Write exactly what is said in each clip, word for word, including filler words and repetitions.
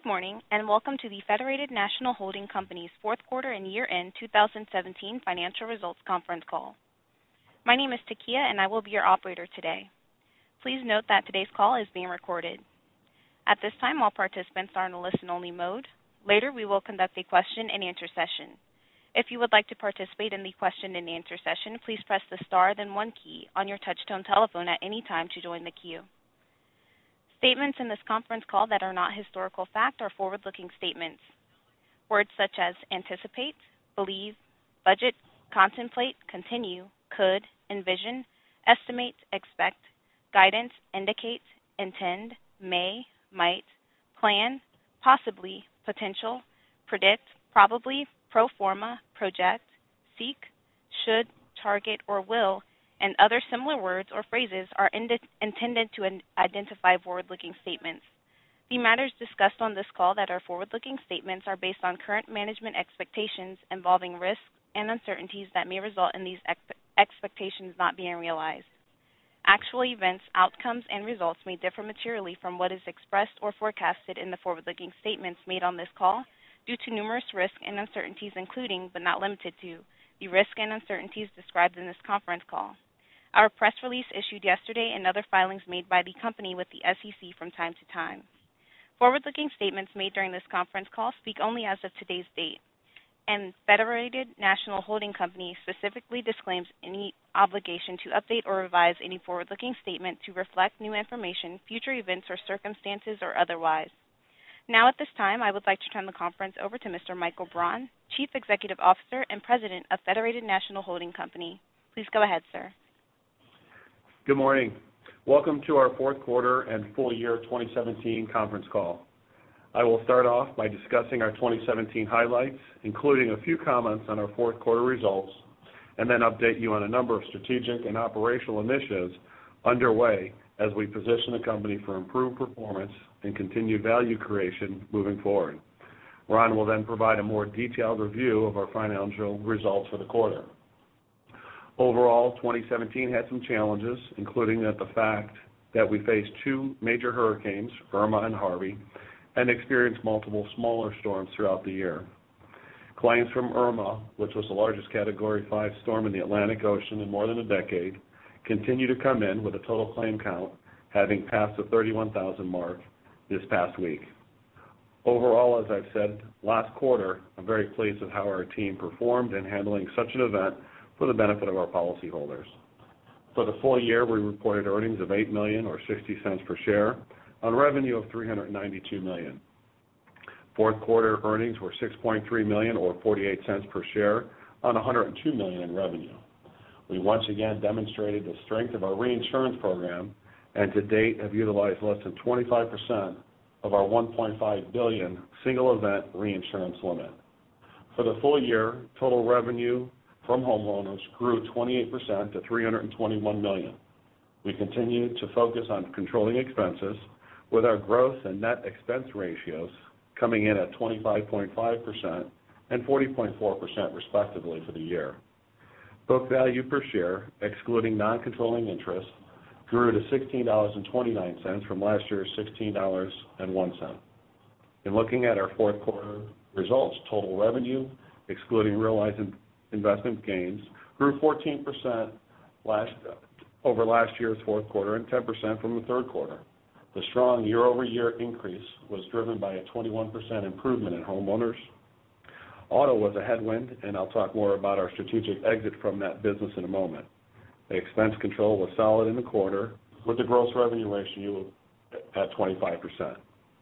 Good morning, and welcome to the Federated National Holding Company's fourth quarter and year-end two thousand seventeen financial results conference call. My name is Takia, and I will be your operator today. Please note that today's call is being recorded. At this time, all participants are in a listen-only mode. Later, we will conduct a question-and-answer session. If you would like to participate in the question-and-answer session, please press the star then one key on your touch-tone telephone at any time to join the queue. Statements in this conference call that are not historical fact are forward-looking statements. Words such as anticipate, believe, budget, contemplate, continue, could, envision, estimate, expect, guidance, indicate, intend, may, might, plan, possibly, potential, predict, probably, pro forma, project, seek, should, target, or will, and other similar words or phrases are ind- intended to in- identify forward-looking statements. The matters discussed on this call that are forward-looking statements are based on current management expectations involving risks and uncertainties that may result in these ex- expectations not being realized. Actual events, outcomes, and results may differ materially from what is expressed or forecasted in the forward-looking statements made on this call due to numerous risks and uncertainties, including, but not limited to, the risks and uncertainties described in this conference call, our press release issued yesterday, and other filings made by the company with the S E C from time to time. Forward-looking statements made during this conference call speak only as of today's date, and Federated National Holding Company specifically disclaims any obligation to update or revise any forward-looking statement to reflect new information, future events, or circumstances, or otherwise. Now at this time, I would like to turn the conference over to Mister Michael Braun, Chief Executive Officer and President of Federated National Holding Company. Please go ahead, sir. Good morning. Welcome to our fourth quarter and full year twenty seventeen conference call. I will start off by discussing our twenty seventeen highlights, including a few comments on our fourth quarter results, and then update you on a number of strategic and operational initiatives underway as we position the company for improved performance and continued value creation moving forward. Ron will then provide a more detailed review of our financial results for the quarter. Overall, twenty seventeen had some challenges, including that the fact that we faced two major hurricanes, Irma and Harvey, and experienced multiple smaller storms throughout the year. Claims from Irma, which was the largest Category five storm in the Atlantic Ocean in more than a decade, continue to come in with a total claim count having passed the thirty-one thousand mark this past week. Overall, as I've said last quarter, I'm very pleased with how our team performed in handling such an event for the benefit of our policyholders. For the full year, we reported earnings of eight million dollars or sixty cents per share on revenue of three hundred ninety-two million dollars. Fourth quarter earnings were six point three million dollars or forty-eight cents per share on one hundred two million dollars in revenue. We once again demonstrated the strength of our reinsurance program and to date have utilized less than twenty-five percent of our one point five billion dollars single event reinsurance limit. For the full year, total revenue from homeowners grew twenty-eight percent to three hundred twenty-one million dollars. We continue to focus on controlling expenses with our gross and net expense ratios coming in at twenty-five point five percent and forty point four percent respectively for the year. Book value per share, excluding non-controlling interest, grew to sixteen dollars and twenty-nine cents from last year's sixteen dollars and one cent. In looking at our fourth quarter results, total revenue, excluding realized investment gains, grew fourteen percent last, over last year's fourth quarter and ten percent from the third quarter. The strong year-over-year increase was driven by a twenty-one percent improvement in homeowners. Auto was a headwind, and I'll talk more about our strategic exit from that business in a moment. The expense control was solid in the quarter, with the gross revenue ratio at twenty-five percent.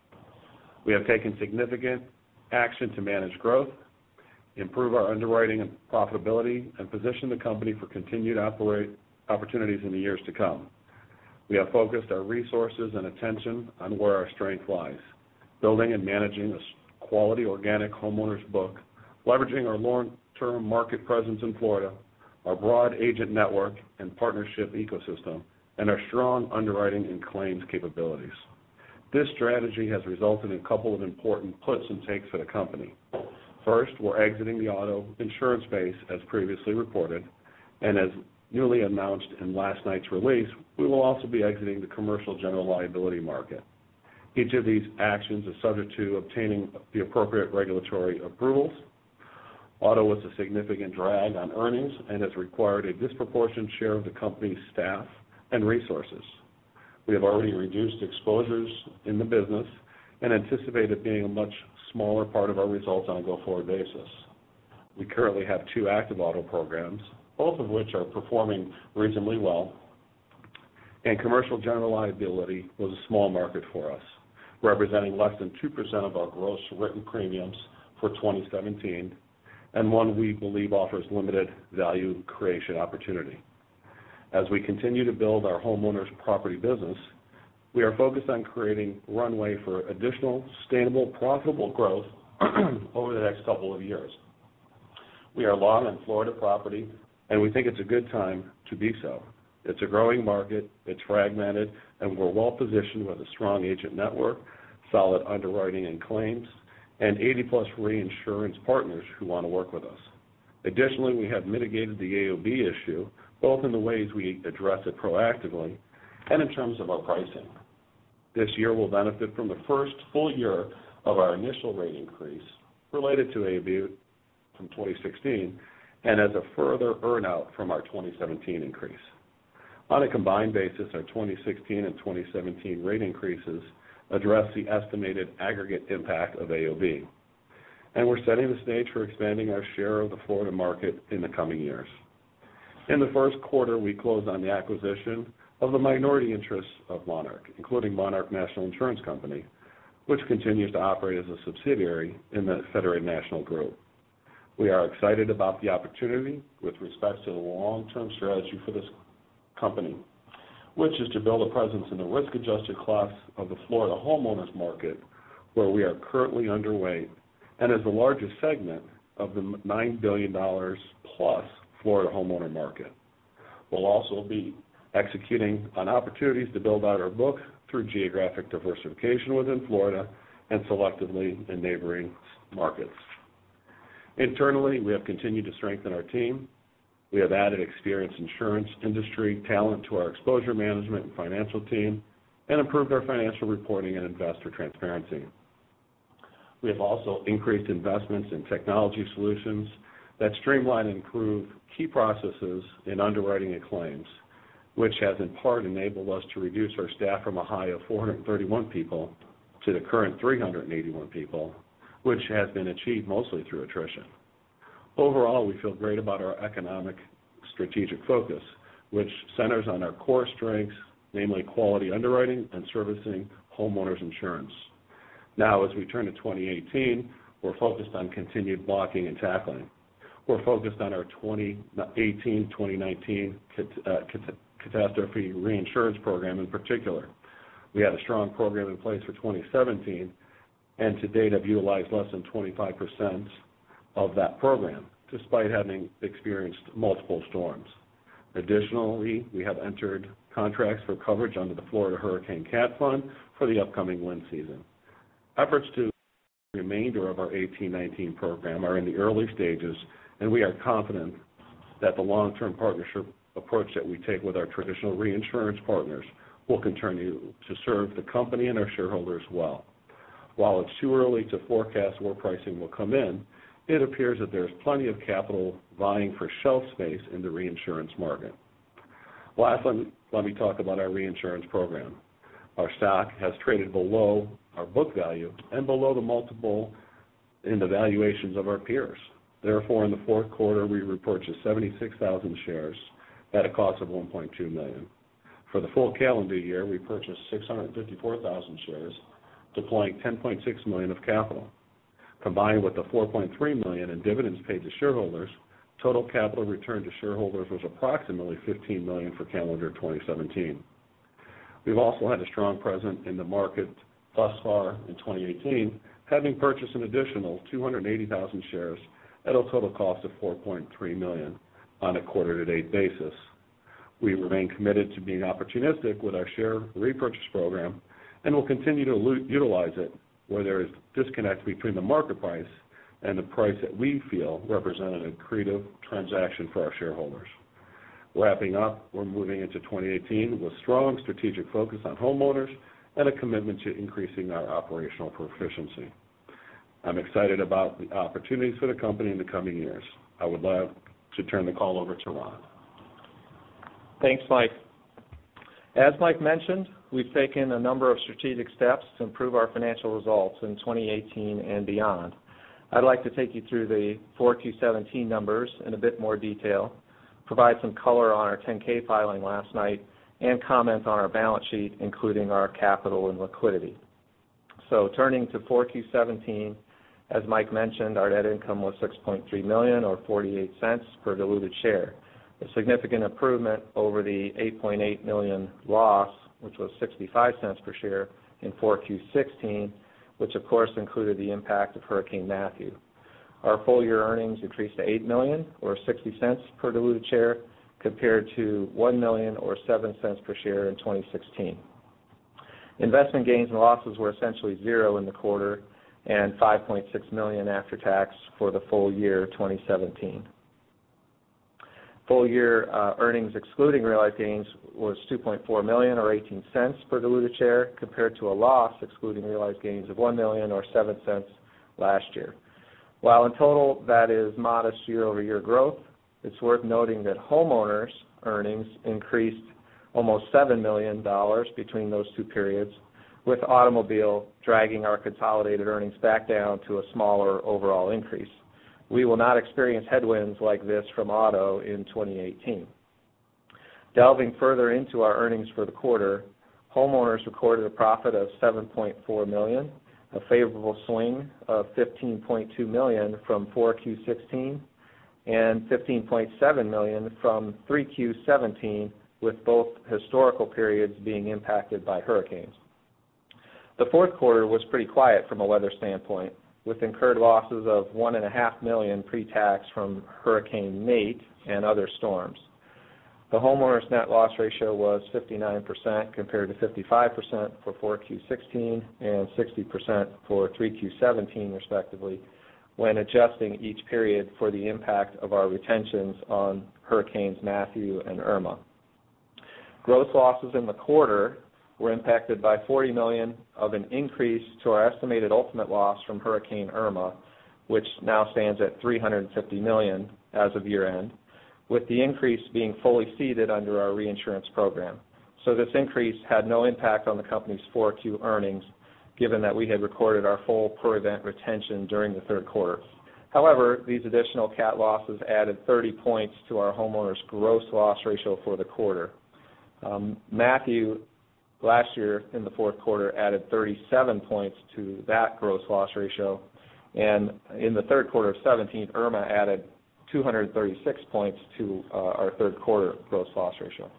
We have taken significant action to manage growth, improve our underwriting and profitability, and position the company for continued operate opportunities in the years to come. We have focused our resources and attention on where our strength lies, building and managing a quality organic homeowners book, leveraging our long-term market presence in Florida, our broad agent network and partnership ecosystem, and our strong underwriting and claims capabilities. This strategy has resulted in a couple of important puts and takes for the company. First, we're exiting the auto insurance space as previously reported, and as newly announced in last night's release, we will also be exiting the commercial general liability market. Each of these actions is subject to obtaining the appropriate regulatory approvals. Auto was a significant drag on earnings and has required a disproportionate share of the company's staff and resources. We have already reduced exposures in the business and anticipate it being a much smaller part of our results on a go-forward basis. We currently have two active auto programs, both of which are performing reasonably well, and commercial general liability was a small market for us, representing less than two percent of our gross written premiums for twenty seventeen, and one we believe offers limited value creation opportunity. As we continue to build our homeowners property business, we are focused on creating runway for additional sustainable, profitable growth over the next couple of years. We are long on Florida property, and we think it's a good time to be so. It's a growing market, it's fragmented, and we're well positioned with a strong agent network, solid underwriting and claims, and eighty plus reinsurance partners who want to work with us. Additionally, we have mitigated the A O B issue, both in the ways we address it proactively and in terms of our pricing. This year will benefit from the first full year of our initial rate increase related to A O B from twenty sixteen, and as a further earn-out from our twenty seventeen increase. On a combined basis, our twenty sixteen and twenty seventeen rate increases address the estimated aggregate impact of A O B. And we're setting the stage for expanding our share of the Florida market in the coming years. In the first quarter, we closed on the acquisition of the minority interests of Monarch, including Monarch National Insurance Company, which continues to operate as a subsidiary in the Federated National Group. We are excited about the opportunity with respect to the long-term strategy for this company, which is to build a presence in the risk-adjusted class of the Florida homeowners market, where we are currently underweight, and is the largest segment of the nine billion dollars plus Florida homeowner market. We'll also be executing on opportunities to build out our book through geographic diversification within Florida and selectively in neighboring markets. Internally, we have continued to strengthen our team. We have added experienced insurance industry talent to our exposure management and financial team and improved our financial reporting and investor transparency. We have also increased investments in technology solutions that streamline and improve key processes in underwriting and claims, which has in part enabled us to reduce our staff from a high of four hundred thirty-one people to the current three hundred eighty-one people, which has been achieved mostly through attrition. Overall, we feel great about our economic strategic focus, which centers on our core strengths, namely quality underwriting and servicing homeowners insurance. Now, as we turn to twenty eighteen, we're focused on continued blocking and tackling. We're focused on our twenty eighteen twenty nineteen cat- uh, cat- catastrophe reinsurance program in particular. We had a strong program in place for twenty seventeen, and to date have utilized less than twenty-five percent of that program, despite having experienced multiple storms. Additionally, we have entered contracts for coverage under the Florida Hurricane Cat Fund for the upcoming wind season. Efforts to the remainder of our eighteen nineteen program are in the early stages, and we are confident that the long-term partnership approach that we take with our traditional reinsurance partners will continue to serve the company and our shareholders well. While it's too early to forecast where pricing will come in, it appears that there's plenty of capital vying for shelf space in the reinsurance market. Lastly, let me talk about our reinsurance program. Our stock has traded below our book value and below the multiple in the valuations of our peers. Therefore, in the fourth quarter, we repurchased seventy-six thousand shares at a cost of one point two million dollars. For the full calendar year, we purchased six hundred fifty-four thousand shares, deploying ten point six million dollars of capital. Combined with the four point three million dollars in dividends paid to shareholders, total capital returned to shareholders was approximately fifteen million dollars for calendar twenty seventeen. We've also had a strong presence in the market thus far in twenty eighteen, having purchased an additional two hundred eighty thousand shares at a total cost of four point three million dollars on a quarter-to-date basis. We remain committed to being opportunistic with our share repurchase program and will continue to utilize it where there is disconnect between the market price and the price that we feel represent an accretive transaction for our shareholders. Wrapping up, we're moving into twenty eighteen with strong strategic focus on homeowners and a commitment to increasing our operational proficiency. I'm excited about the opportunities for the company in the coming years. I would love to turn the call over to Ron. Thanks, Mike. As Mike mentioned, we've taken a number of strategic steps to improve our financial results in twenty eighteen and beyond. I'd like to take you through the four Q seventeen numbers in a bit more detail, provide some color on our ten K filing last night, and comment on our balance sheet, including our capital and liquidity. So turning to four Q seventeen, as Mike mentioned, our net income was six point three million dollars or forty-eight cents per diluted share, a significant improvement over the eight point eight million dollars loss, which was sixty-five cents per share in four Q sixteen, which of course included the impact of Hurricane Matthew. Our full year earnings increased to eight million dollars or sixty cents per diluted share compared to one million dollars or seven cents per share in twenty sixteen. Investment gains and losses were essentially zero in the quarter and five point six million dollars after tax for the full year twenty seventeen. Full year uh, earnings excluding realized gains was two point four million dollars or eighteen cents per diluted share compared to a loss excluding realized gains of one million dollars or seven cents last year. While in total that is modest year-over-year growth, it's worth noting that homeowners' earnings increased almost seven million dollars between those two periods, with automobile dragging our consolidated earnings back down to a smaller overall increase. We will not experience headwinds like this from auto in twenty eighteen. Delving further into our earnings for the quarter, homeowners recorded a profit of seven point four million dollars, a favorable swing of fifteen point two million dollars from four Q sixteen, and fifteen point seven million dollars from three Q seventeen, with both historical periods being impacted by hurricanes. The fourth quarter was pretty quiet from a weather standpoint, with incurred losses of one point five million dollars pre-tax from Hurricane Nate and other storms. The homeowners' net loss ratio was fifty-nine percent compared to fifty-five percent for four Q sixteen and sixty percent for three Q seventeen, respectively, when adjusting each period for the impact of our retentions on Hurricanes Matthew and Irma. Gross losses in the quarter were impacted by forty million dollars of an increase to our estimated ultimate loss from Hurricane Irma, which now stands at three hundred fifty million dollars as of year-end, with the increase being fully ceded under our reinsurance program. So this increase had no impact on the company's four Q earnings, given that we had recorded our full per-event retention during the third quarter. However, these additional cat losses added thirty points to our homeowners' gross loss ratio for the quarter. Um, Matthew last year in the fourth quarter added thirty-seven points to that gross loss ratio, and in the third quarter of seventeen, Irma added two hundred thirty-six points to uh, our third quarter gross loss ratio.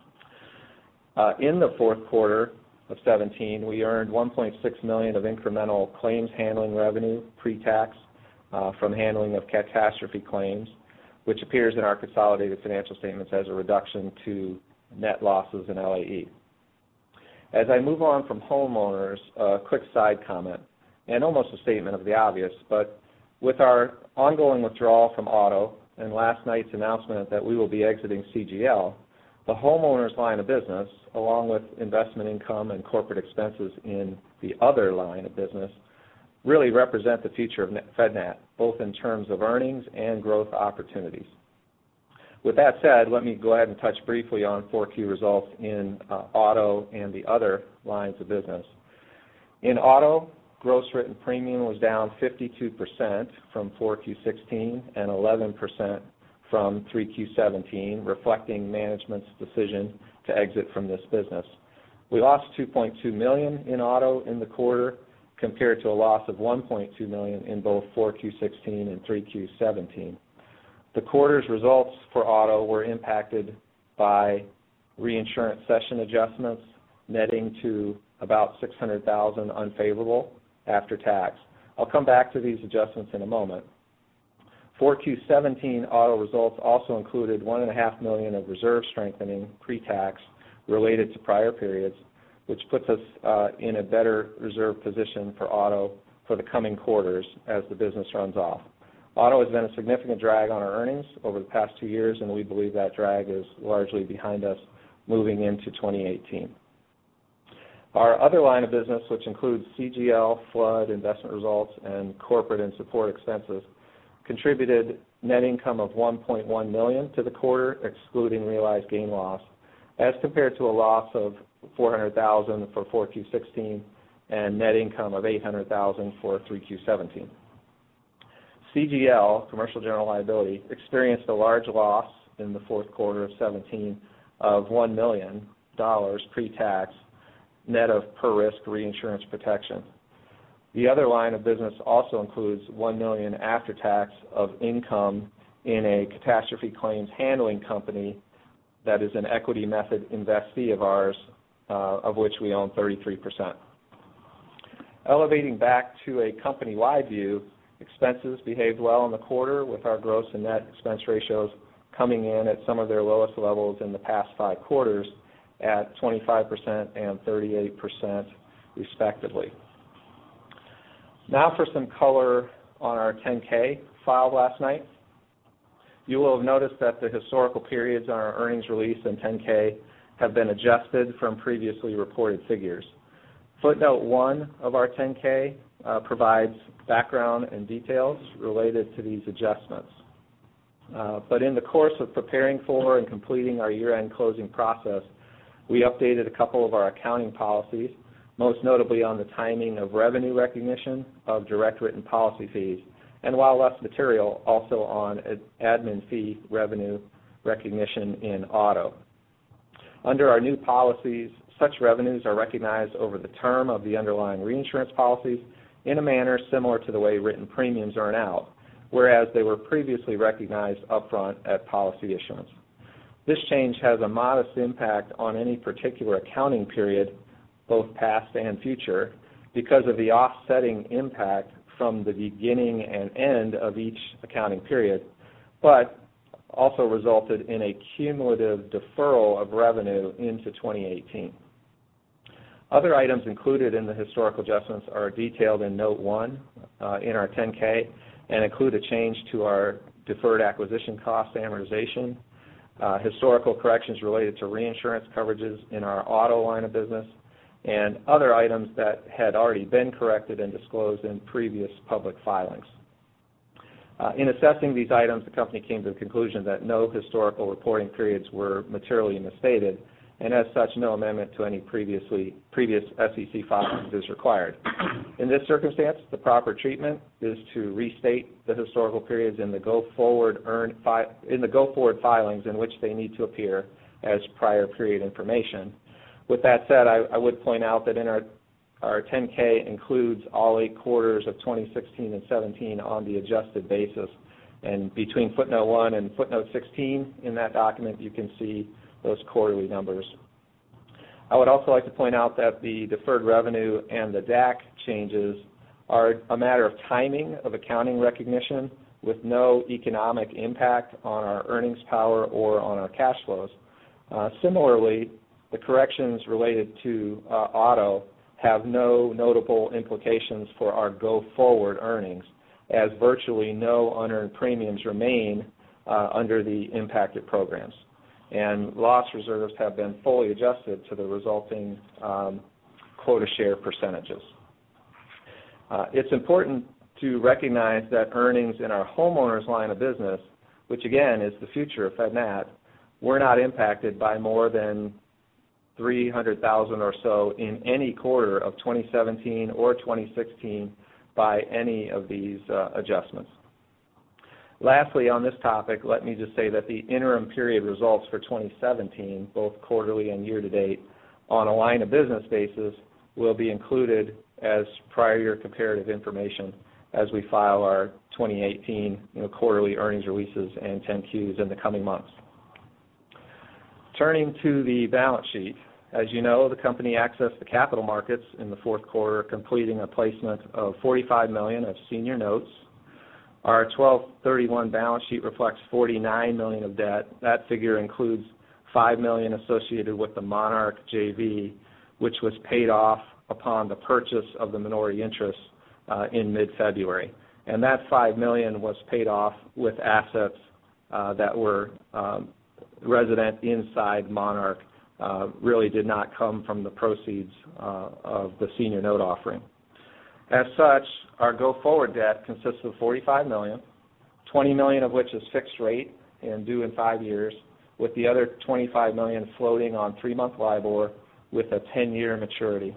Uh, in the fourth quarter of seventeen, we earned one point six million dollars of incremental claims handling revenue pre-tax uh, from handling of catastrophe claims, which appears in our consolidated financial statements as a reduction to net losses in L A E. As I move on from homeowners, a quick side comment, and almost a statement of the obvious, but with our ongoing withdrawal from auto and last night's announcement that we will be exiting C G L, the homeowners line of business, along with investment income and corporate expenses in the other line of business, really represent the future of FedNat, both in terms of earnings and growth opportunities. With that said, let me go ahead and touch briefly on four Q results in uh, auto and the other lines of business. In auto, gross written premium was down fifty-two percent from four Q sixteen and eleven percent from three Q seventeen, reflecting management's decision to exit from this business. We lost two point two million dollars in auto in the quarter compared to a loss of one point two million dollars in both four Q sixteen and three Q seventeen. The quarter's results for auto were impacted by reinsurance cession adjustments, netting to about six hundred thousand dollars unfavorable after tax. I'll come back to these adjustments in a moment. four Q seventeen auto results also included one point five million dollars of reserve strengthening pre-tax related to prior periods, which puts us uh, in a better reserve position for auto for the coming quarters as the business runs off. Auto has been a significant drag on our earnings over the past two years, and we believe that drag is largely behind us moving into twenty eighteen. Our other line of business, which includes C G L, flood, investment results, and corporate and support expenses, contributed net income of one point one million dollars to the quarter, excluding realized gain loss, as compared to a loss of four hundred thousand dollars for four Q sixteen and net income of eight hundred thousand dollars for three Q seventeen. C G L, Commercial General Liability, experienced a large loss in the fourth quarter of seventeen of one million dollars pre-tax, net of per-risk reinsurance protection. The other line of business also includes one million dollars after tax of income in a catastrophe claims handling company that is an equity method investee of ours, uh, of which we own thirty-three percent. Elevating back to a company-wide view, expenses behaved well in the quarter, with our gross and net expense ratios coming in at some of their lowest levels in the past five quarters at twenty-five percent and thirty-eight percent respectively. Now for some color on our ten K filed last night. You will have noticed that the historical periods on our earnings release and ten K have been adjusted from previously reported figures. Footnote one of our ten K uh, provides background and details related to these adjustments. Uh, but in the course of preparing for and completing our year-end closing process, we updated a couple of our accounting policies, most notably on the timing of revenue recognition of direct written policy fees, and while less material, also on admin fee revenue recognition in auto. Under our new policies, such revenues are recognized over the term of the underlying reinsurance policies in a manner similar to the way written premiums earn out, whereas they were previously recognized upfront at policy issuance. This change has a modest impact on any particular accounting period, both past and future, because of the offsetting impact from the beginning and end of each accounting period, but also resulted in a cumulative deferral of revenue into twenty eighteen. Other items included in the historical adjustments are detailed in Note one uh, in our ten K and include a change to our deferred acquisition cost amortization, uh, historical corrections related to reinsurance coverages in our auto line of business, and other items that had already been corrected and disclosed in previous public filings. Uh, in assessing these items, the company came to the conclusion that no historical reporting periods were materially misstated, and as such, no amendment to any previously previous S E C filings is required. In this circumstance, the proper treatment is to restate the historical periods in the go-forward earn fi in the go-forward filings in which they need to appear as prior period information. With that said, I, I would point out that in our our ten K includes all eight quarters of twenty sixteen and seventeen on the adjusted basis, and between footnote one and footnote sixteen in that document, you can see those quarterly numbers. I would also like to point out that the deferred revenue and the D A C changes are a matter of timing of accounting recognition with no economic impact on our earnings power or on our cash flows. Uh, similarly, the corrections related to uh, auto have no notable implications for our go-forward earnings, as virtually no unearned premiums remain uh, under the impacted programs. And loss reserves have been fully adjusted to the resulting um, quota share percentages. Uh, it's important to recognize that earnings in our homeowners line of business, which again is the future of FedNat, were not impacted by more than three hundred thousand dollars or so in any quarter of twenty seventeen or twenty sixteen by any of these uh, adjustments. Lastly, on this topic, let me just say that the interim period results for twenty seventeen, both quarterly and year-to-date, on a line of business basis will be included as prior year comparative information as we file our twenty eighteen you know, quarterly earnings releases and ten Qs in the coming months. Turning to the balance sheet, as you know, the company accessed the capital markets in the fourth quarter, completing a placement of forty-five million dollars of senior notes. Our twelve thirty-one balance sheet reflects forty-nine million dollars of debt. That figure includes five million dollars associated with the Monarch J V, which was paid off upon the purchase of the minority interest uh, in mid-February. And that five million dollars was paid off with assets uh, that were um, resident inside Monarch uh, really did not come from the proceeds uh, of the senior note offering. As such, our go-forward debt consists of forty-five million dollars, twenty million dollars of which is fixed rate and due in five years, with the other twenty-five million dollars floating on three-month LIBOR with a ten-year maturity.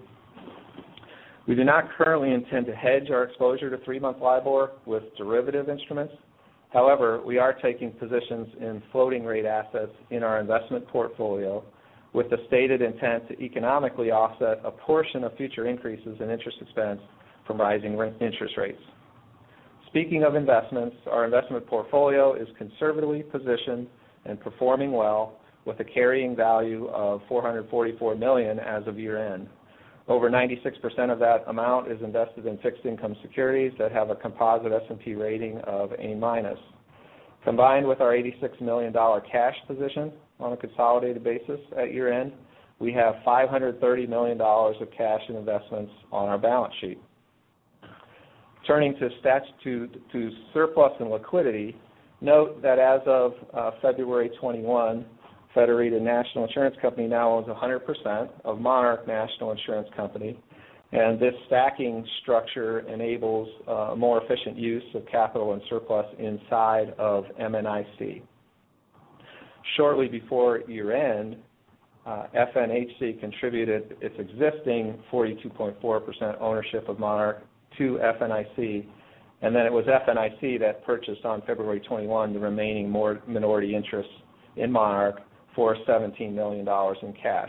We do not currently intend to hedge our exposure to three-month LIBOR with derivative instruments. However, we are taking positions in floating rate assets in our investment portfolio with the stated intent to economically offset a portion of future increases in interest expense from rising interest rates. Speaking of investments, our investment portfolio is conservatively positioned and performing well with a carrying value of four hundred forty-four million dollars as of year-end. Over ninety-six percent of that amount is invested in fixed income securities that have a composite S and P rating of A minus. Combined with our eighty-six million dollars cash position on a consolidated basis at year-end, we have five hundred thirty million dollars of cash and investments on our balance sheet. Turning to stats to, to surplus and liquidity, note that as of uh, February twenty-first, Federated National Insurance Company now owns one hundred percent of Monarch National Insurance Company, and this stacking structure enables uh, a more efficient use of capital and surplus inside of M N I C. Shortly before year-end, uh, F N H C contributed its existing forty-two point four percent ownership of Monarch to F N I C, and then it was F N I C that purchased on February twenty-first the remaining more minority interests in Monarch for seventeen million dollars in cash.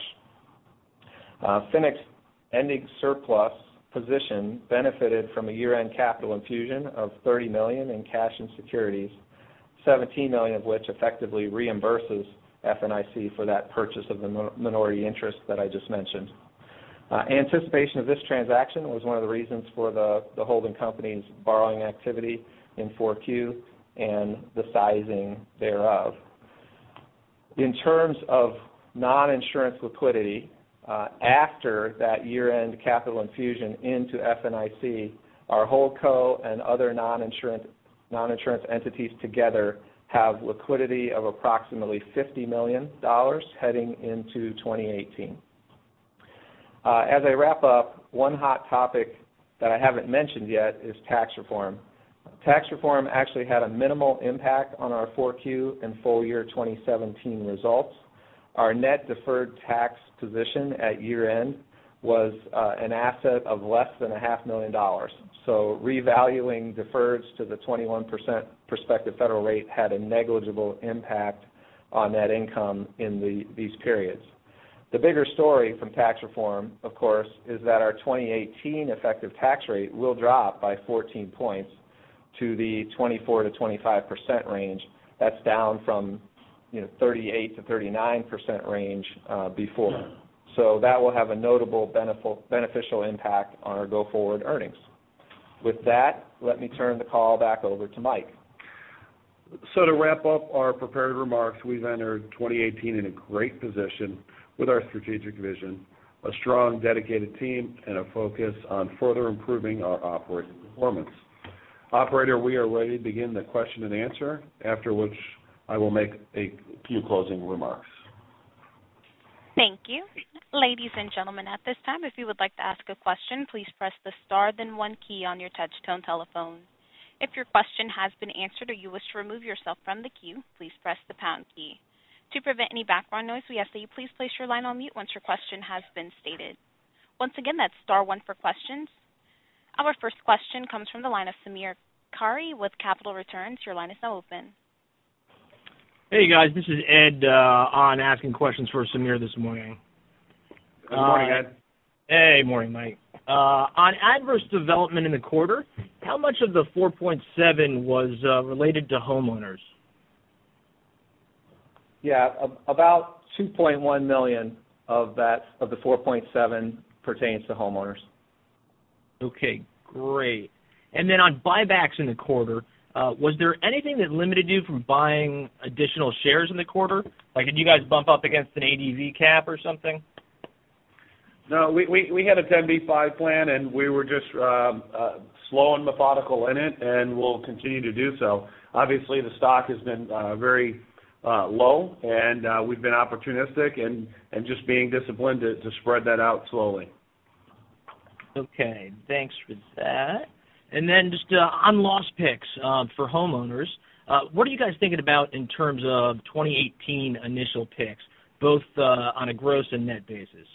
Uh, F N X's ending surplus position benefited from a year-end capital infusion of thirty million dollars in cash and securities, seventeen million dollars of which effectively reimburses F N I C for that purchase of the minority interest that I just mentioned. Uh, anticipation of this transaction was one of the reasons for the, the holding company's borrowing activity in four Q and the sizing thereof. In terms of non-insurance liquidity, uh, after that year-end capital infusion into F N I C, our holdco and other non-insurance, non-insurance entities together have liquidity of approximately fifty million dollars heading into twenty eighteen. Uh, as I wrap up, one hot topic that I haven't mentioned yet is tax reform. Tax reform actually had a minimal impact on our four Q and full year twenty seventeen results. Our net deferred tax position at year-end was uh, an asset of less than a half million dollars. So revaluing deferreds to the twenty-one percent prospective federal rate had a negligible impact on net income in the, these periods. The bigger story from tax reform, of course, is that our twenty eighteen effective tax rate will drop by fourteen points to the twenty-four to twenty-five percent range. That's down from you know, thirty-eight to thirty-nine percent range uh, before. So that will have a notable beneficial impact on our go-forward earnings. With that, let me turn the call back over to Mike. So to wrap up our prepared remarks, we've entered twenty eighteen in a great position with our strategic vision, a strong, dedicated team, and a focus on further improving our operating performance. Operator, we are ready to begin the question and answer, after which I will make a few closing remarks. Thank you. Ladies and gentlemen, at this time, if you would like to ask a question, please press the star then one key on your touch-tone telephone. If your question has been answered or you wish to remove yourself from the queue, please press the pound key. To prevent any background noise, we ask that you please place your line on mute once your question has been stated. Once again, that's star one for questions. Our first question comes from the line of Samir Khare with Capital Returns. Your line is now open. Hey, guys. This is Ed uh, on asking questions for Samir this morning. Good morning, Ed. Uh, hey, morning, Mike. Uh, on adverse development in the quarter, how much of the four point seven was uh, related to homeowners? Yeah, about two point one million of that of the four point seven pertains to homeowners. Okay, great. And then on buybacks in the quarter, uh, was there anything that limited you from buying additional shares in the quarter? Like, did you guys bump up against an A D V cap or something? No, we, we, we had a ten B five plan, and we were just um, uh, slow and methodical in it, and we'll continue to do so. Obviously, the stock has been uh, very uh, low, and uh, we've been opportunistic and, and just being disciplined to, to spread that out slowly. Okay, thanks for that. And then just uh, on loss picks uh, for homeowners, uh, what are you guys thinking about in terms of twenty eighteen initial picks, both uh, on a gross and net basis?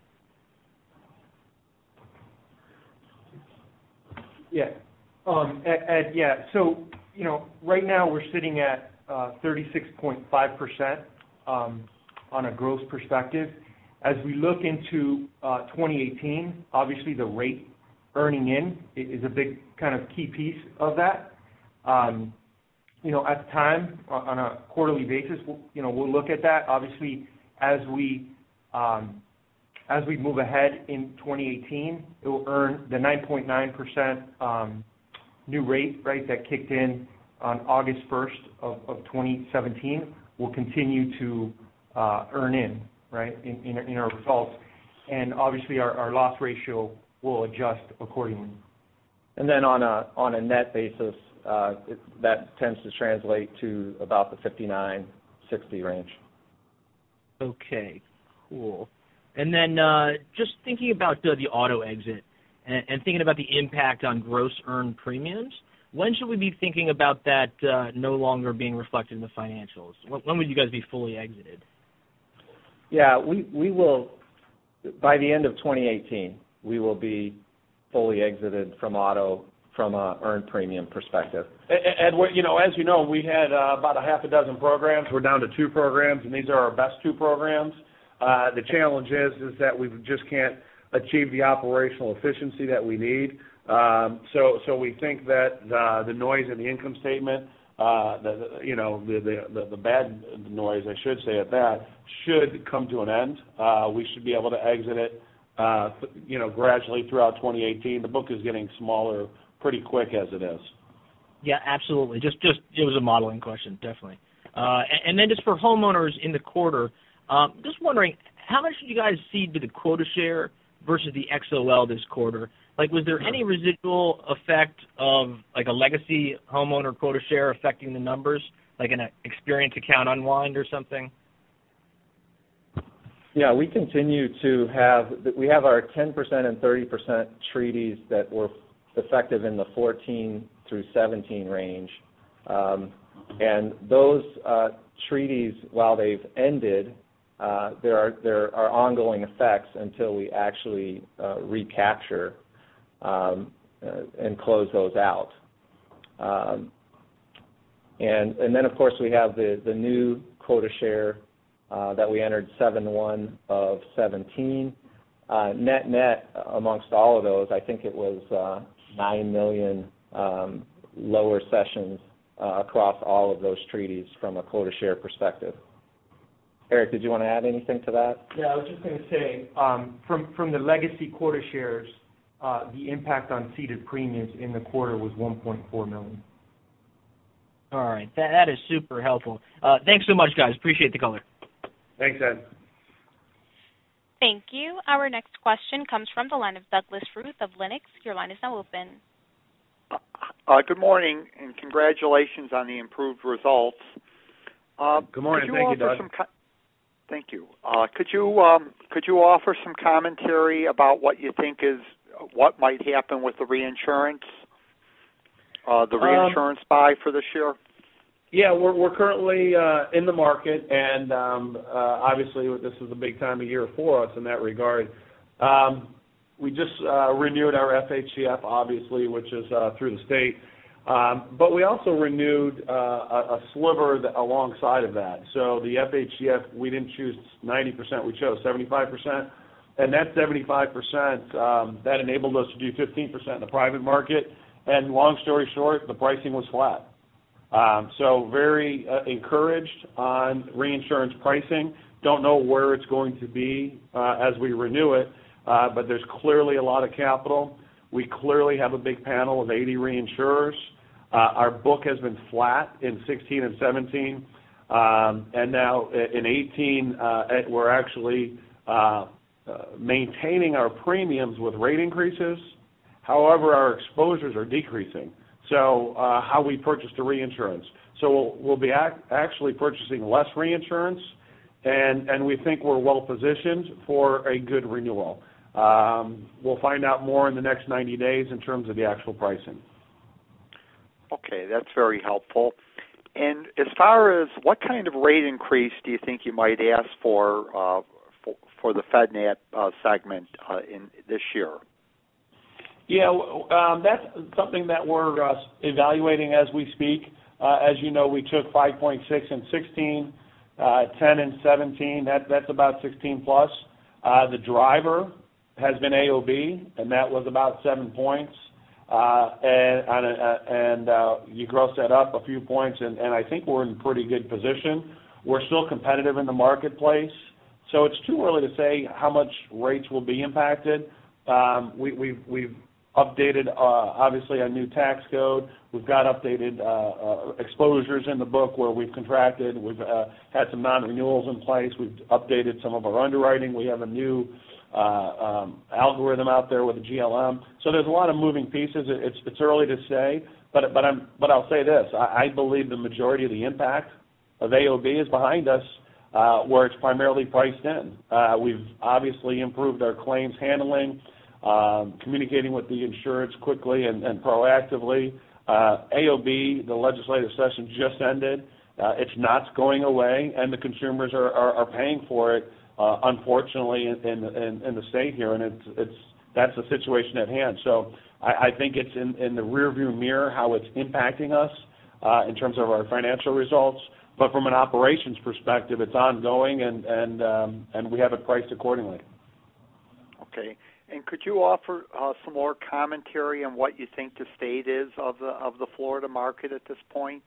Yeah, um, Ed, Ed, yeah. So, you know, right now we're sitting at uh, thirty-six point five percent um, on a gross perspective. As we look into uh, twenty eighteen, obviously the rate earning in is a big kind of key piece of that. Um, you know, at the time, on a quarterly basis, we'll, you know, we'll look at that. Obviously, as we um, as we move ahead in twenty eighteen, it will earn the nine point nine percent um, new rate, right, that kicked in on August first of, of twenty seventeen. Will continue to uh, earn in, right, in, in, in our results. And obviously, our, our loss ratio will adjust accordingly. And then on a on a net basis, uh, it, that tends to translate to about the fifty-nine sixty range. Okay, cool. And then uh, just thinking about uh, the auto exit and, and thinking about the impact on gross earned premiums, when should we be thinking about that uh, no longer being reflected in the financials? When, when would you guys be fully exited? Yeah, we, we will, by the end of twenty eighteen, we will be fully exited from auto from a earned premium perspective. And, and you know, as you know, we had uh, about a half a dozen programs. We're down to two programs, and these are our best two programs. Uh, the challenge is is that we just can't achieve the operational efficiency that we need. Um, so so we think that uh, the noise in the income statement, uh, the, the, you know, the, the the bad noise, I should say, at that, should come to an end. Uh, we should be able to exit it, uh, you know, gradually throughout twenty eighteen. The book is getting smaller pretty quick as it is. Yeah, absolutely. Just just it was a modeling question, definitely. Uh, and, and then just for homeowners in the quarter. Um, just wondering, how much did you guys cede to the quota share versus the X O L this quarter? Like, was there any residual effect of, like, a legacy homeowner quota share affecting the numbers, like an experience account unwind or something? Yeah, we continue to have, we have our ten percent and thirty percent treaties that were effective in the fourteen through seventeen range. Um, and those uh, treaties, while they've ended, Uh, there are there are ongoing effects until we actually uh, recapture um, uh, and close those out. Um, and and then of course we have the, the new quota share uh, that we entered seven one of seventeen. Uh, net net amongst all of those, I think it was uh, nine million um, lower sessions uh, across all of those treaties from a quota share perspective. Eric, did you want to add anything to that? Yeah, I was just going to say, um, from, from the legacy quota shares, uh, the impact on ceded premiums in the quarter was one point four million dollars. All right, that, that is super helpful. Uh, thanks so much, guys. Appreciate the color. Thanks, Ed. Thank you. Our next question comes from the line of Douglas Ruth of Lennox. Your line is now open. Uh, good morning, and congratulations on the improved results. Uh, good morning. You Thank you, Doug. Some co- Thank you. Uh, could you um, could you offer some commentary about what you think is what might happen with the reinsurance, uh, the reinsurance um, buy for this year? Yeah, we're we're currently uh, in the market, and um, uh, obviously this is a big time of year for us in that regard. Um, we just uh, renewed our F H C F, obviously, which is uh, through the state. Um, but we also renewed uh, a, a sliver that, alongside of that. So the F H C F, we didn't choose ninety percent, we chose seventy-five percent. And that seventy-five percent, um, that enabled us to do fifteen percent in the private market. And long story short, the pricing was flat. Um, so very uh, encouraged on reinsurance pricing. Don't know where it's going to be uh, as we renew it, uh, but there's clearly a lot of capital. We clearly have a big panel of eighty reinsurers. Uh, our book has been flat in sixteen and seventeen, um, and now in eighteen, uh, we're actually uh, uh, maintaining our premiums with rate increases. However, our exposures are decreasing. So uh, how we purchase the reinsurance. So we'll, we'll be ac- actually purchasing less reinsurance, and, and we think we're well positioned for a good renewal. Um, we'll find out more in the next ninety days in terms of the actual pricing. Okay, that's very helpful. And as far as what kind of rate increase do you think you might ask for uh, for, for the FedNat uh, segment uh, in this year? Yeah, um, that's something that we're uh, evaluating as we speak. Uh, as you know, we took five point six in sixteen, uh, ten in seventeen. That, that's about sixteen plus. Uh, the driver has been A O B, and that was about seven points. Uh, and uh, and uh, you gross that up a few points, and, and I think we're in pretty good position. We're still competitive in the marketplace, so it's too early to say how much rates will be impacted. Um, we, we've, we've updated, uh, obviously, a new tax code. We've got updated uh, uh, exposures in the book where we've contracted. We've uh, had some non-renewals in place. We've updated some of our underwriting. We have a new uh, um, algorithm out there with the G L M. So there's a lot of moving pieces. It's, it's early to say, but, but, I'm, but I'll say this. I, I believe the majority of the impact of A O B is behind us, uh, where it's primarily priced in. Uh, we've obviously improved our claims handling, um, communicating with the insureds quickly and, and proactively. Uh, A O B, the legislative session just ended. Uh, it's not going away, and the consumers are, are, are paying for it, uh, unfortunately, in, in, in the state here, and it's, it's, that's the situation at hand. So I, I think it's in, in the rearview mirror how it's impacting us uh, in terms of our financial results. But from an operations perspective, it's ongoing, and and um, and we have it priced accordingly. Okay. And could you offer uh, some more commentary on what you think the state is of the of the Florida market at this point?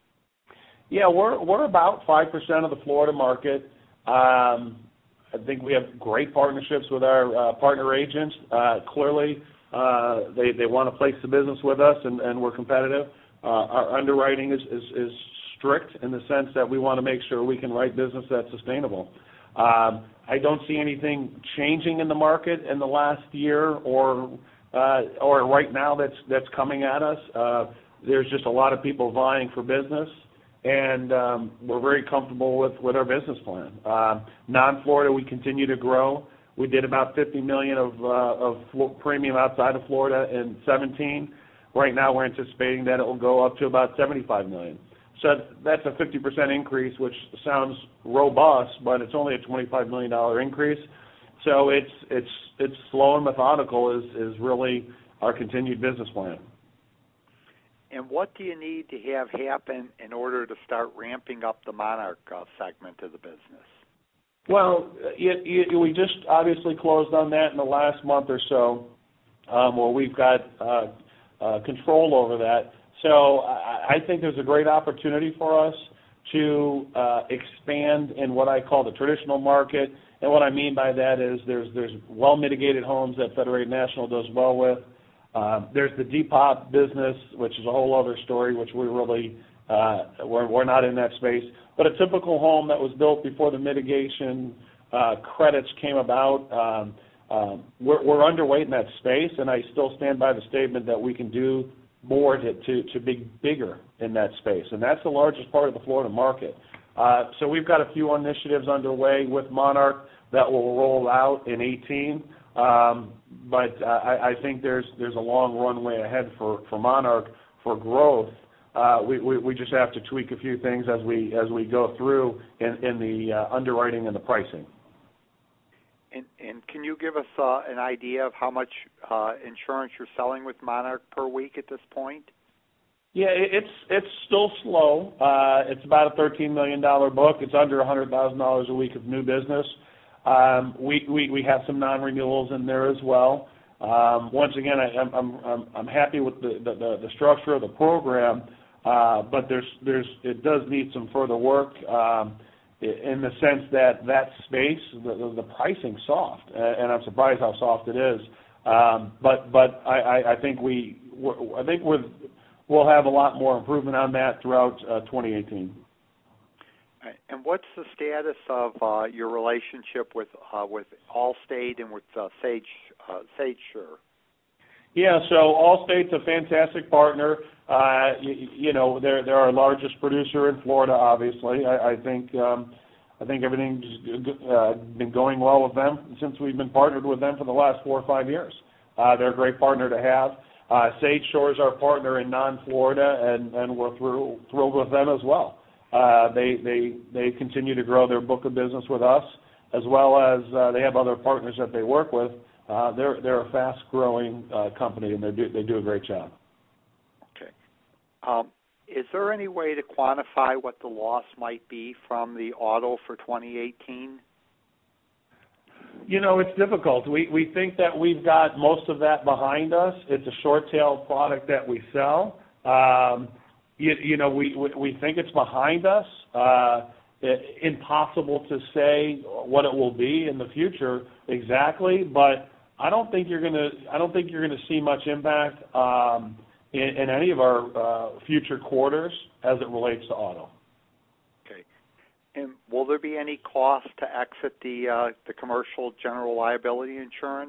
Yeah, we're we're about five percent of the Florida market. Um, I think we have great partnerships with our uh, partner agents. Uh, clearly, uh, they they want to place the business with us, and, and we're competitive. Uh, our underwriting is, is is strict in the sense that we want to make sure we can write business that's sustainable. Um, I don't see anything changing in the market in the last year or uh, or right now that's that's coming at us. Uh, there's just a lot of people vying for business, and um, we're very comfortable with, with our business plan. Uh, non-Florida, we continue to grow. We did about fifty million dollars of, uh, of premium outside of Florida in seventeen. Right now, we're anticipating that it will go up to about seventy-five million dollars. So that's a fifty percent increase, which sounds robust, but it's only a twenty-five million dollars increase. So it's it's it's slow and methodical is, is really our continued business plan. And what do you need to have happen in order to start ramping up the Monarch uh, segment of the business? Well, it, it, we just obviously closed on that in the last month or so, um, where we've got uh, uh, control over that. So I think there's a great opportunity for us to uh, expand in what I call the traditional market. And what I mean by that is there's there's well-mitigated homes that Federated National does well with. Uh, there's the depop business, which is a whole other story, which we really, uh, we're, we're not in that space. But a typical home that was built before the mitigation uh, credits came about, um, um, we're, we're underweight in that space, and I still stand by the statement that we can do more to, to, to be bigger in that space, and that's the largest part of the Florida market. Uh, so we've got a few initiatives underway with Monarch that will roll out in eighteen, um, but uh, I, I think there's there's a long runway ahead for, for Monarch for growth. Uh, we, we, we just have to tweak a few things as we as we go through in, in the uh, underwriting and the pricing. And, and can you give us uh, an idea of how much uh, insurance you're selling with Monarch per week at this point? Yeah, it's it's still slow. Uh, it's about a thirteen million dollars book. It's under one hundred thousand dollars a week of new business. Um, we, we, we have some non-renewals in there as well. Um, once again, I, I'm, I'm, I'm happy with the, the, the structure of the program, uh, but there's, there's, it does need some further work. Um, in the sense that that space, the, the pricing's soft, and I'm surprised how soft it is. Um, but but I, I think we I think we're, we'll have a lot more improvement on that throughout uh, twenty eighteen. And what's the status of uh, your relationship with uh, with Allstate and with uh, Sage uh, SageSure? Yeah, so Allstate's a fantastic partner. Uh, you, you know, they're they're our largest producer in Florida. Obviously, I, I think um, I think everything's uh, been going well with them since we've been partnered with them for the last four or five years. Uh, they're a great partner to have. Uh, Sage Shore is our partner in non-Florida, and, and we're thrilled, thrilled with them as well. Uh, they they they continue to grow their book of business with us, as well as uh, they have other partners that they work with. Uh, they're they're a fast-growing uh, company, and they do they do a great job. Okay. Um, is there any way to quantify what the loss might be from the auto for twenty eighteen? You know, it's difficult. We we think that we've got most of that behind us. It's a short-tail product that we sell. Um, you, you know, we, we we think it's behind us. Uh, it, impossible to say what it will be in the future exactly, but I don't think you're gonna I don't think you're gonna see much impact um, in, in any of our uh, future quarters as it relates to auto. And will there be any cost to exit the uh, the commercial general liability insurance?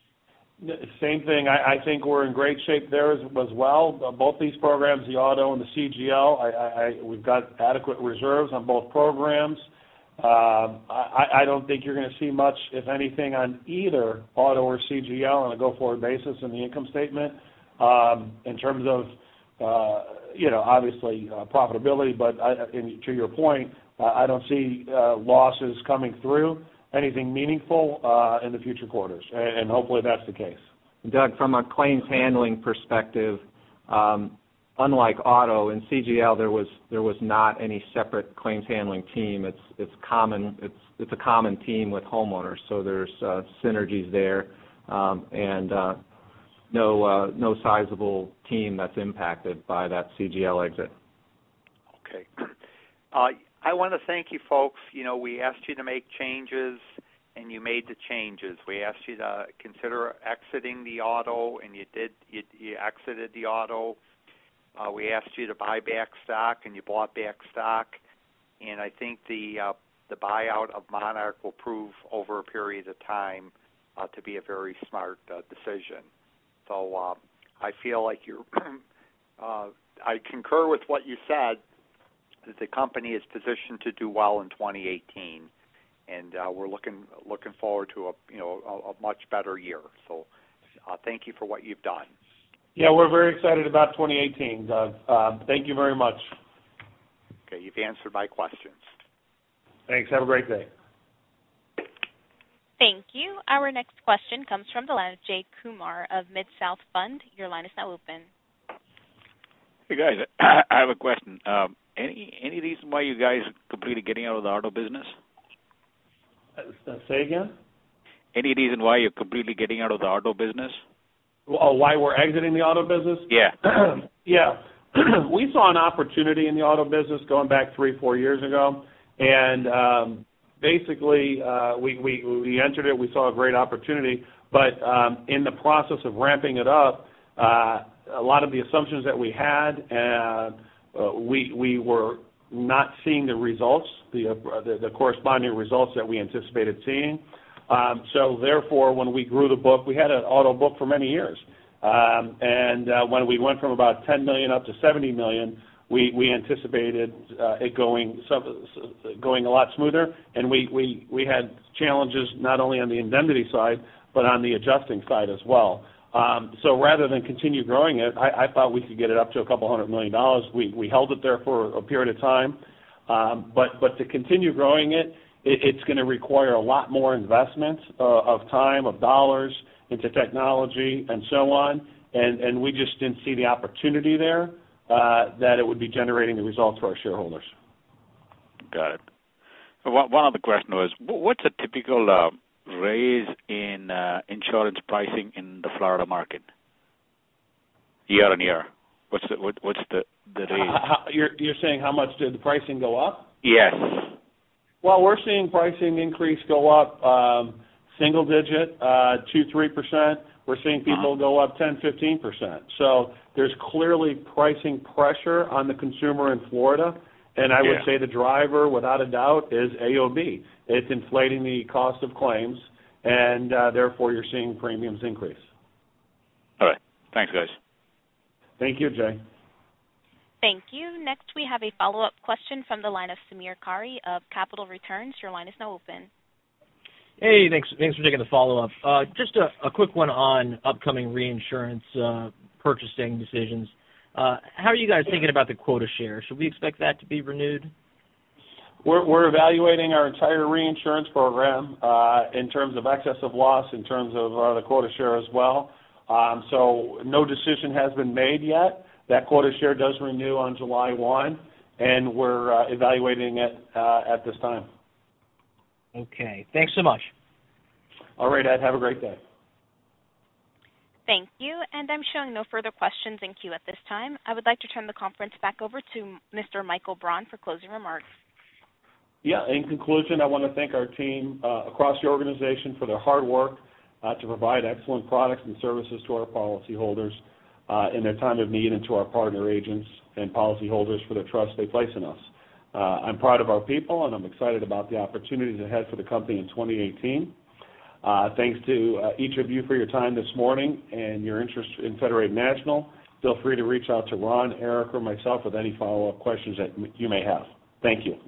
Same thing. I, I think we're in great shape there as, as well. Uh, both these programs, the auto and the C G L, I, I, I, we've got adequate reserves on both programs. Um, I, I don't think you're going to see much, if anything, on either auto or C G L on a go-forward basis in the income statement um, in terms of, uh, you know, obviously uh, profitability. But I, in, to your point, I don't see uh, losses coming through, anything meaningful uh, in the future quarters, and, and hopefully that's the case. Doug, from a claims handling perspective, um, unlike auto in C G L, there was there was not any separate claims handling team. It's it's common. It's it's a common team with homeowners, so there's uh, synergies there, um, and uh, no uh, no sizable team that's impacted by that C G L exit. Okay. Uh, I want to thank you folks. You know, we asked you to make changes, and you made the changes. We asked you to consider exiting the auto, and you did. You, you exited the auto. Uh, we asked you to buy back stock, and you bought back stock. And I think the uh, the buyout of Monarch will prove over a period of time uh, to be a very smart uh, decision. So uh, I feel like you're. uh, I concur with what you said, that the company is positioned to do well in twenty eighteen, and uh, we're looking looking forward to a you know a, a much better year. So, uh, thank you for what you've done. Yeah, we're very excited about twenty eighteen, Doug. Uh, thank you very much. Okay, you've answered my questions. Thanks. Have a great day. Thank you. Our next question comes from the line of Jay Kumar of Mid-South Fund. Your line is now open. Hey guys, I have a question. Um, Any any reason why you guys completely getting out of the auto business? Uh, say again? Any reason why you're completely getting out of the auto business? Oh, why we're exiting the auto business? Yeah. yeah. We saw an opportunity in the auto business going back three, four years ago, and um, basically uh, we, we, we entered it. We saw a great opportunity, but um, in the process of ramping it up, uh, a lot of the assumptions that we had, uh, uh, we we were not seeing the results, the, uh, the the corresponding results that we anticipated seeing. Um, so therefore, when we grew the book, we had an auto book for many years, um, and uh, when we went from about ten million up to seventy million, we we anticipated uh, it going some, going a lot smoother, and we, we we had challenges not only on the indemnity side but on the adjusting side as well. Um, so rather than continue growing it, I, I thought we could get it up to a couple hundred million dollars. We we held it there for a period of time, um, but but to continue growing it, it it's going to require a lot more investment uh, of time, of dollars into technology and so on, and and we just didn't see the opportunity there uh, that it would be generating the results for our shareholders. Got it. One, one other question was, what's a typical uh, raise in uh, insurance pricing in the Florida market year on year? What's the what, what's the the raise? How, you're you're saying how much did the pricing go up? Yes. Well, we're seeing pricing increase go up um, single digit, uh, two three percent. We're seeing people uh-huh. go up ten, fifteen percent. So there's clearly pricing pressure on the consumer in Florida. And I would yeah. say the driver, without a doubt, is A O B. It's inflating the cost of claims, and uh, therefore you're seeing premiums increase. All right. Thanks, guys. Thank you, Jay. Thank you. Next, we have a follow-up question from the line of Samir Kari of Capital Returns. Your line is now open. Hey, thanks Thanks for taking the follow-up. Uh, just a, a quick one on upcoming reinsurance uh, purchasing decisions. Uh, how are you guys thinking about the quota share? Should we expect that to be renewed? We're, we're evaluating our entire reinsurance program uh, in terms of excess of loss, in terms of uh, the quota share as well. Um, so no decision has been made yet. That quota share does renew on July first, and we're uh, evaluating it uh, at this time. Okay. Thanks so much. All right, Ed. Have a great day. Thank you. And I'm showing no further questions in queue at this time. I would like to turn the conference back over to Mister Michael Braun for closing remarks. Yeah, in conclusion, I want to thank our team uh, across the organization for their hard work uh, to provide excellent products and services to our policyholders uh, in their time of need, and to our partner agents and policyholders for the trust they place in us. Uh, I'm proud of our people, and I'm excited about the opportunities ahead for the company in twenty eighteen. Uh, thanks to uh, each of you for your time this morning and your interest in Federated National. Feel free to reach out to Ron, Eric, or myself with any follow-up questions that you may have. Thank you.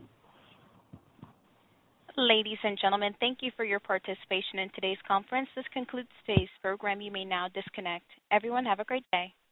Ladies and gentlemen, thank you for your participation in today's conference. This concludes today's program. You may now disconnect. Everyone, have a great day.